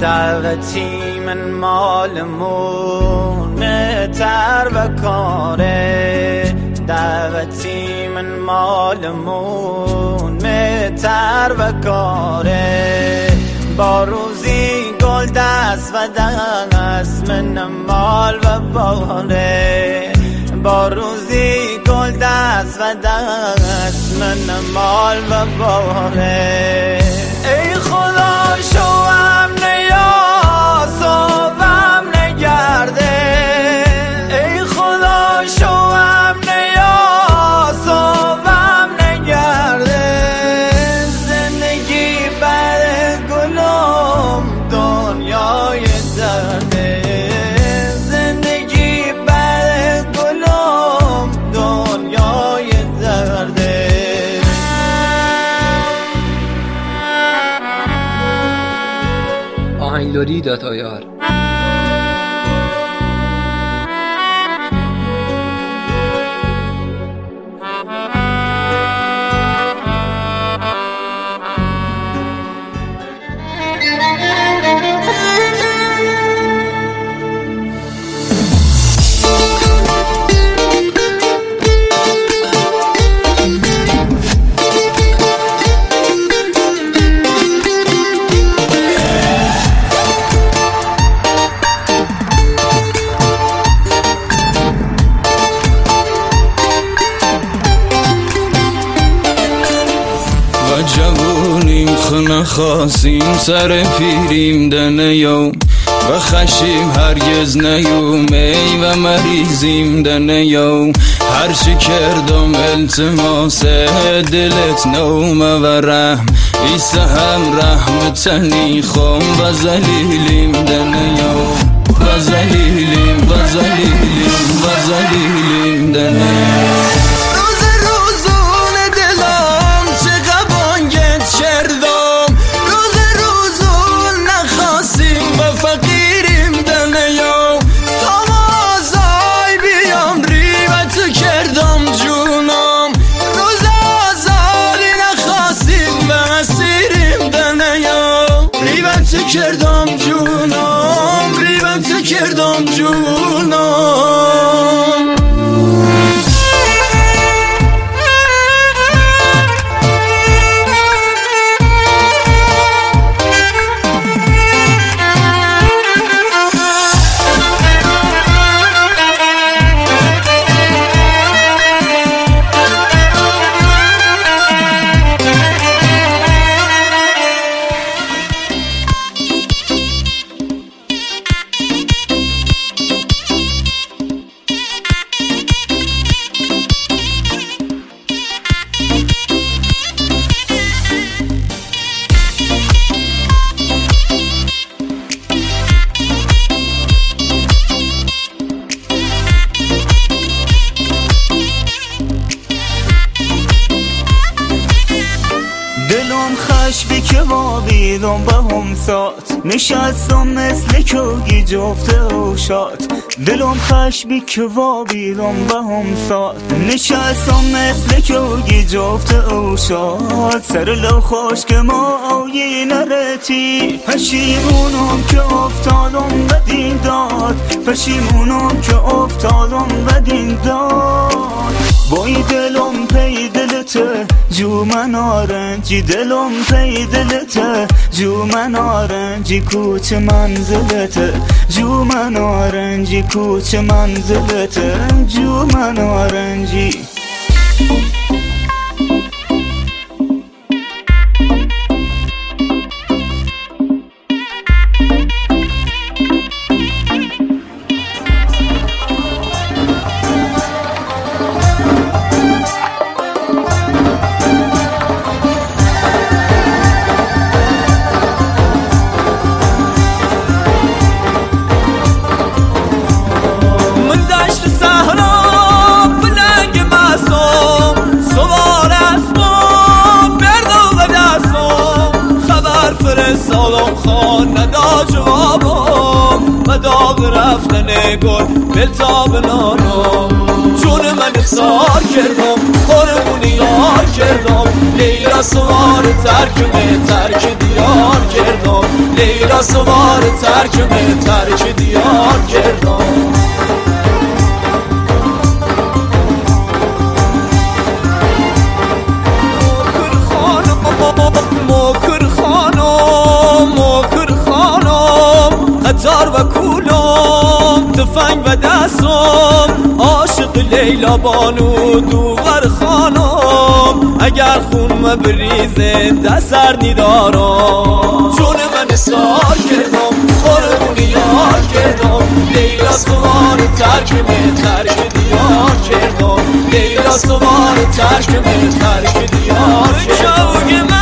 دعوتی من مالمون متر و کاره، دعوتی من مالمون متر و کاره. با روزی گل دست و دست من مال و باره، با روزی گل دست و دست من مال و باره. ای خدا شوام نیاز و غم نگرده، ای خدا شوام نیاز و غم نگرده. زندگی بر گلم دنیای درده، زندگی بر گلم دنیای درده. آهنگلوری.ir جوونیم خونه خواستیم سر پیریم دنیو و خشیم هرگز نیومی و مریضیم دنیو. هر چی کردم التماس دلت نوم و رحم ایسته هم رحمتنی خوم و زلیلیم دنیو و زلیلیم و زلیلیم و زلیلیم دنیو. کردم جونم ریبت کردم جونم. دلم خشبی که وابیدم به هم سات، نشستم مثل کوگی جفته و شاد. دلم خشبی که وابیدم به هم سات، نشستم مثل کوگی جفته و شاد. سر لو خوش که ما آیی نرتی، پشیمونم که افتادم بدین داد، پشیمونم که افتادم بدین داد. بای دلم پی دلته جو من آرنجی، دلم پی دلته جو من آرنجی. کوچه منزلته جو من آرنجی، کوچه منزلته جو من آرنجی. سلام خان ندا جوابم و داغ رفتن گل بلتاب نانم. جون من افسار کردم خورمونی یار کردم، لیلا سوار ترک دیار کردم لیلا سوار ترک دیار کردم موکر خانم قطار و کولم تفنگ و دستم عاشق لیلا بانو دوغر خانم اگر خون بریزه دستر نیدارم جون من سار کردم خورمون یار کردم لیلا سوار ترک دیار کردم لیلا سوار ترک دیار کردم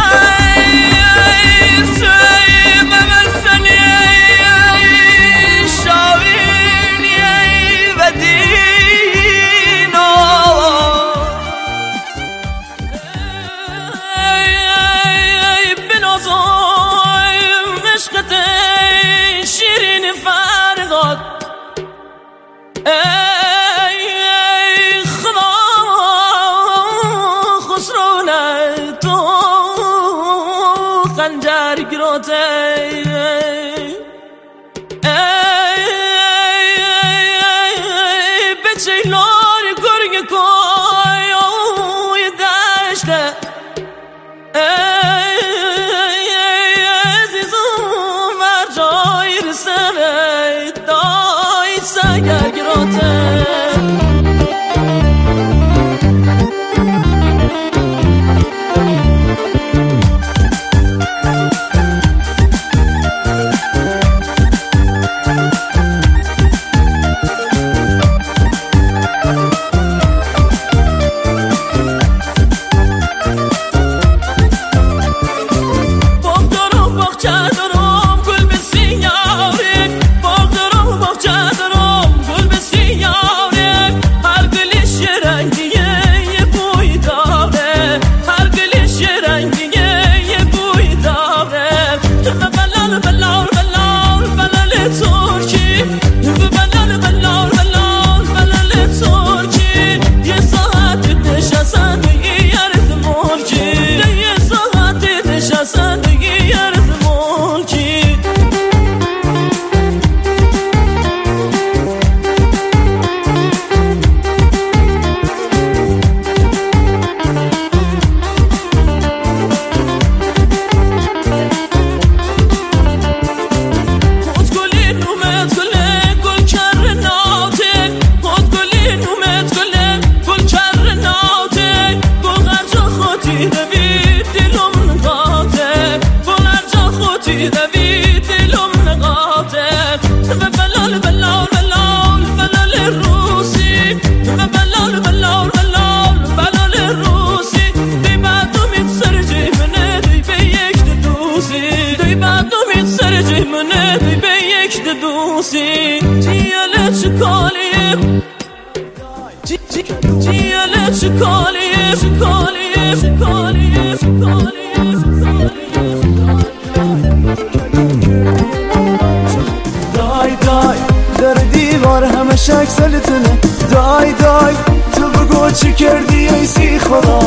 اکسلتنه دای تو بگو چی کردی ای سی خدا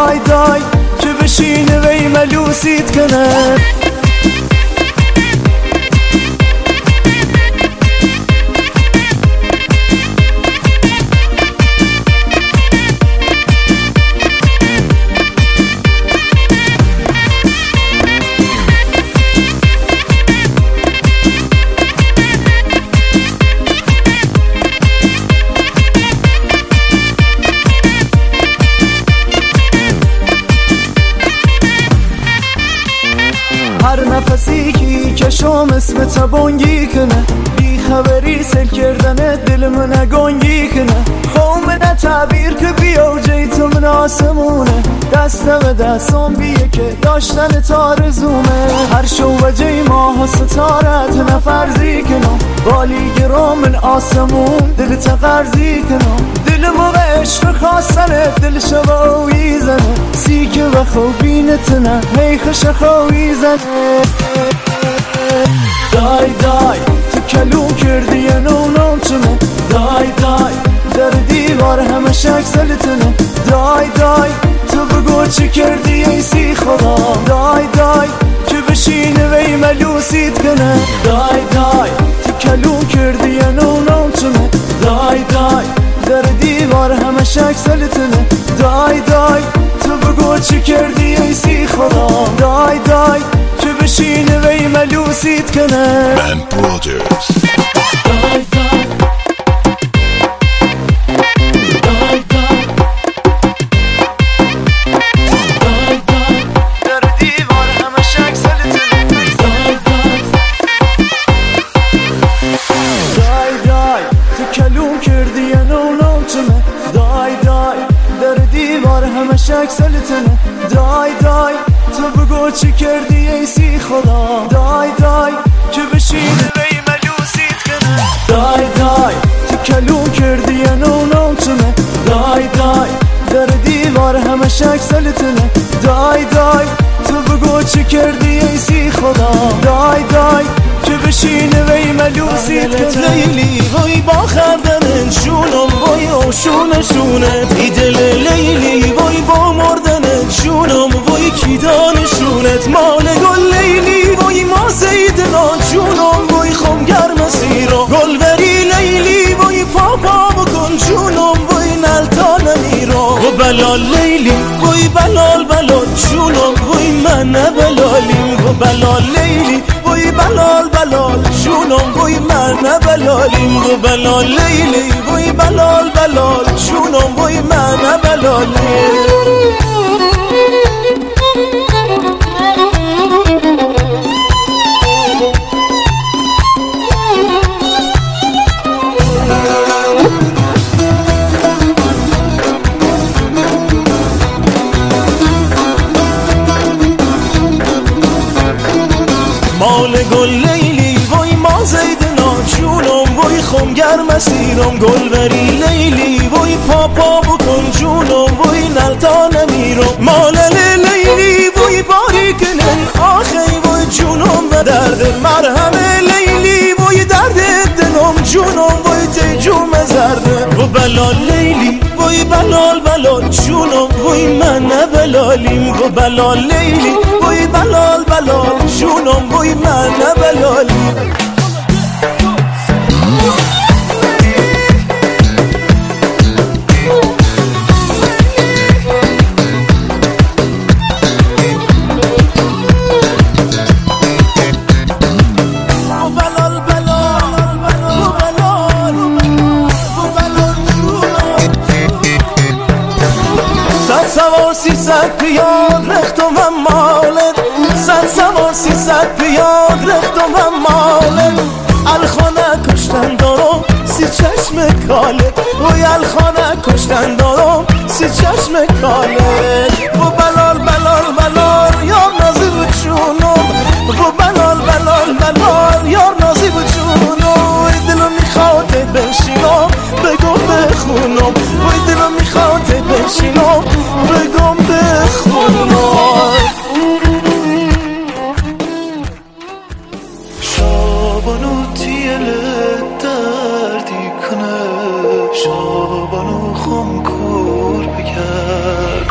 دای که بشینه وی ملوسیت کنه هر نفسی که شام اسم تبانگی کنه بی خبری سل کردن دل من گنگی کنه خومه تعبیر که بیا جیت من آسمونه دستم دستم بیه که داشتن تارزومه هر شو و جی ماه ستارت نفرزی کنم بالی گرام من آسمون دل تقرزی کنم دل موقع عشق خواستنه دل شباوی زنه سیکه و خوبینتنه میخش خوی زنه دای تو کلون کردی یه نونم چمه دای در دیوار همه شک سلتنه دای تو تو بگو چی کردی ای سی خدا. دای که بشینه وی ملوسیت کنه. دای تو کلون کردی یا نونم چونه. دای در دیوار همه شک سلطنه. دای تو بگو چی کردی ای سی خدا. دای که بشینه وی ملوسیت کنه. Man Brothers. شک سلطنه. دای تو بگو چی کردی ای سی خدا. دای که بشینه وی ملوسیت کنه. دای تو کلون کردی یا نونم چونه. دای در دیوار همه شک سلطنه. دای تو بگو چی کردی ای سی خدا. دای که بشینه وی ملوسیت کنه. لیلی وای با خردن شونم وای آشونه ای دل لیلی وای با مردن شونم وای کی دانشونت مال گل لیلی وای ما زیدنان شونم وای خم گرم سیرا گل بری لیلی وای پاپا بکن شونم وای نلتا نمیرا و بلال لیلی وای بلال شونم وای من بلالیم و بلال لیلی وای بلال شونم وای من بلالیم و بلال لیلی وای بلال شونم وای من بلالیم. مال گل لیلی وای ما زیدنان شونم وای خم گرم سیرم گل بری لیلی وای پاپا بکن جونم وای نلتا نمیرم مال لیلی وای باری کنن آخی وای جونم و درد مرهم لیلی وای درد دلم جونم وای تیجوم زرده و بلال لیلی وای بلال جونم وای من بلالیم و بلال لیلی وای بلال جونم وای من بلالیم. سوار 300 پیاد رختم هم مالت. سوار 300 پیاد رختم هم مالت. الخانه کشتن دارم 30 چشم کالت. وی الخانه کشتن دارم 30 چشم کالت. و بلال یار نازی بود چونم. و بلال یار نازی بود چونم. وی دلم میخواد بنشینم بگم بخونم. وی دلم میخواد بنشینم بگم بخونم. شابانو تیلت دردی کنه. شابانو خم کور بگردم.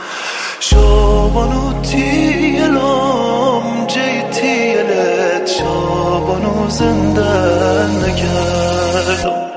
شابانو تیلم جی تیلت. شابانو زنده نگردم.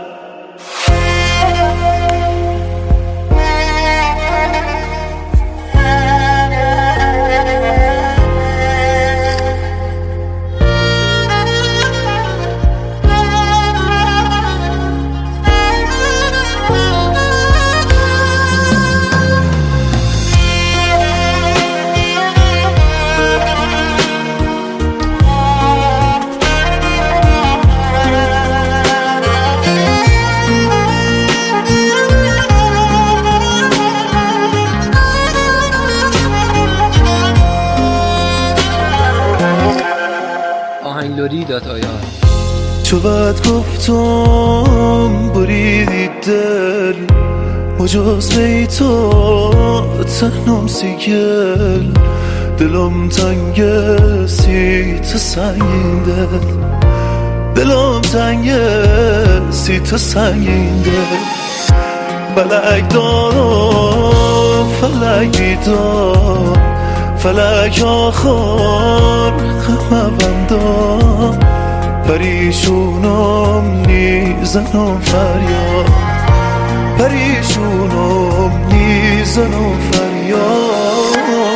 چو بعد گفتم بریدی دل مجاز بی تو تنم سیگل. دلم تنگه سی تو سنگین دل. دلم تنگه سی تو سنگین دل. بلک دارم فلک بیدار فلک آخر خموندا پریشونم نیزنم فریاد پریشونم نیزنم فریاد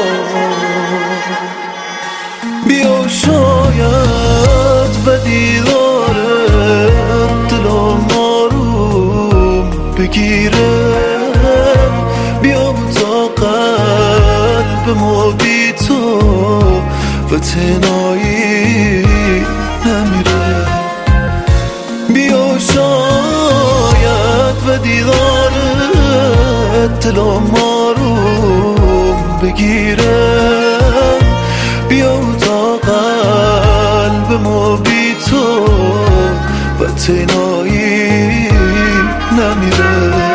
بیا شاید و دیدارت دلم آروم بگیره بیا تا قلب ما بی تو و تنهایی نمیره بیا شاید و دیدارت دلم آروم بگیره بیا تا قلب ما بی تو و تنهایی نمیره